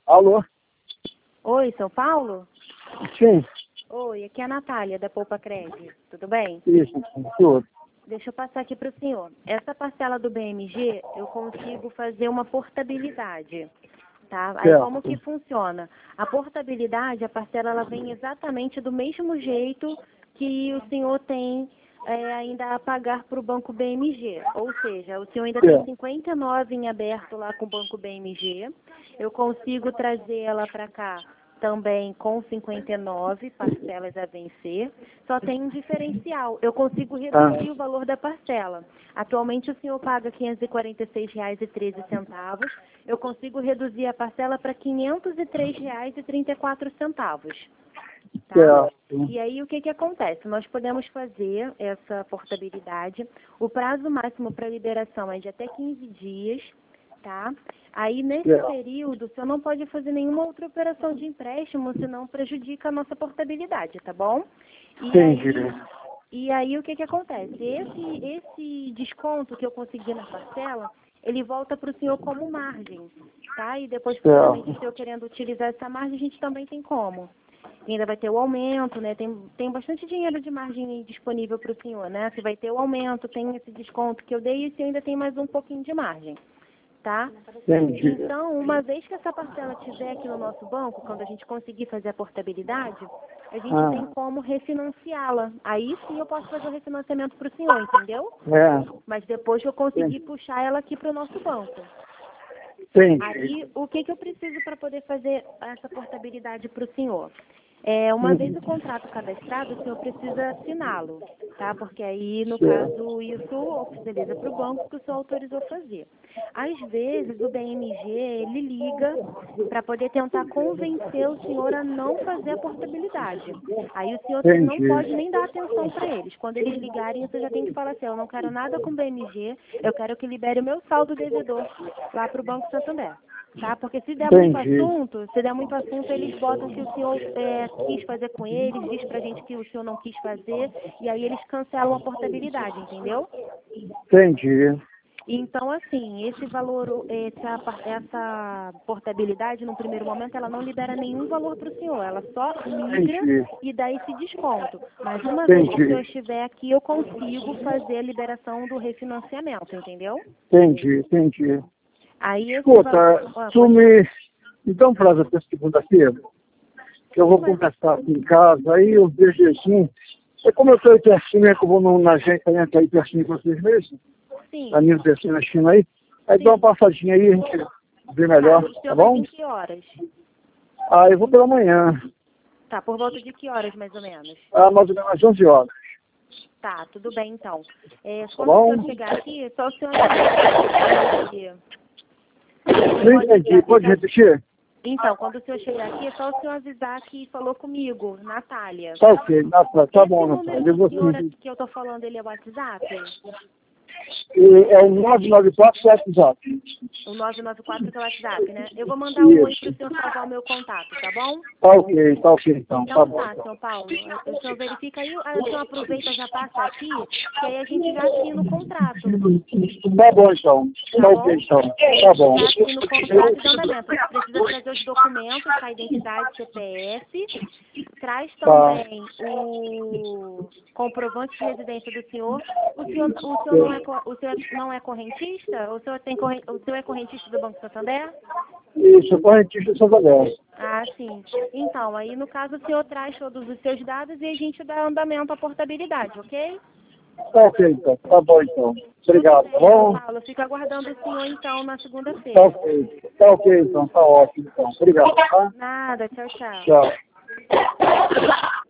Alô? Oi, São Paulo? Sim, Oi, aqui é a Natália, da Poupa Cred. Tudo bem? isso, tudo. Deixa eu passar aqui para o senhor. Essa parcela do BMG, eu consigo fazer uma portabilidade, tá? Aí Certo. como que funciona? A portabilidade, a parcela, ela vem exatamente do mesmo jeito que o senhor tem ainda a pagar para o Banco BMG. Ou seja, o senhor ainda tem Certo. 59 em aberto lá com o Banco BMG. Eu consigo trazer ela para cá também com 59 parcelas a vencer, só tem um diferencial. Eu consigo reduzir o valor da parcela. Atualmente o senhor paga R$ 546,13. Eu consigo reduzir a parcela para R$ 503,34. Tá? Certo. E aí o que acontece? Nós podemos fazer essa portabilidade. O prazo máximo para liberação é de até 15 dias. Tá? Aí, nesse período, o senhor não pode fazer nenhuma outra operação de empréstimo, senão prejudica a nossa portabilidade, tá bom? Entendi. E aí o que acontece? Esse desconto que eu consegui na parcela, ele volta para o senhor como margem, tá? E depois, futuramente, o senhor querendo utilizar essa margem, a gente também tem como. E ainda vai ter o aumento, né? Tem bastante dinheiro de margem aí disponível para o senhor, né? Se vai ter o aumento, tem esse desconto que eu dei e se ainda tem mais um pouquinho de margem. Tá? Entendi. Então, uma vez que essa parcela estiver aqui no nosso banco, quando a gente conseguir fazer a portabilidade, a gente tem como refinanciá-la. Aí sim eu posso fazer o refinanciamento para o senhor, entendeu? Mas depois que eu conseguir puxar ela aqui para o nosso banco. Entendi. Aí, o que eu preciso para poder fazer essa portabilidade para o senhor? Uma vez o contrato cadastrado, o senhor precisa assiná-lo, tá? Porque aí, no caso, isso oficializa para o banco que o senhor autorizou fazer. Às vezes, o BMG, ele liga para poder tentar convencer o senhor a não fazer a portabilidade. Aí o senhor não pode nem dar atenção para eles. Quando eles ligarem, você já tem que falar assim, eu não quero nada com o BMG, eu quero que libere o meu saldo devedor lá para o Banco Santander. Tá? Porque se der muito assunto, eles botam que o senhor quis fazer com eles, diz pra gente que o senhor não quis fazer, e aí eles cancelam a portabilidade, entendeu? Entendi. Então, assim, esse valor, essa portabilidade, no primeiro momento, ela não libera nenhum valor para o senhor, ela só migra e dá esse desconto. Mas uma vez que o senhor estiver aqui, eu consigo fazer a liberação do refinanciamento, entendeu? Entendi. Aí Escuta, tu me então traz até segunda-feira, que eu vou conversar aqui em casa, aí eu vejo assim, é como eu estou aí pertinho, é que eu vou na agência aí pertinho com vocês mesmo, Sim. na minha pertinho na China aí dá uma passadinha aí, a gente vê melhor, tá bom? Em que horas? Eu vou pela manhã. Tá, por volta de que horas, mais ou menos? Mais ou menos às 11 horas. Tá, tudo bem, então. Quando bom? o senhor chegar aqui, só o senhor... Não entendi, pode repetir? Então, quando o senhor chegar aqui, é só o senhor avisar que falou comigo, Natália. Tá ok, Natália, tá bom, Natália. O número que eu tô falando, ele é o WhatsApp? É o 994 WhatsApp. O 994 que é o WhatsApp, né? Eu vou mandar um oi pro senhor salvar o meu contato, tá bom? Tá ok, então. Então Tá bom. tá, São Paulo. O senhor verifica aí, o senhor aproveita e já passa aqui, que aí a gente já assina o contrato. Tá bom, então. Tá ok, então. Tá bom. Já assina o contrato de andamento. Você precisa trazer os documentos, a identidade, CPF. Traz também o comprovante de residência do senhor. O senhor não é correntista? O senhor é correntista do Banco Santander? Isso, correntista de Santander. Ah, sim. Então, aí no caso o senhor traz todos os seus dados e a gente dá andamento à portabilidade, ok? Tá ok, então. Tá bom, então. Obrigado, tá bom? Paulo, eu fico aguardando o senhor então na segunda-feira. Tá ok, então. Tá ótimo, então. Obrigado, tá? Nada, tchau. Tchau.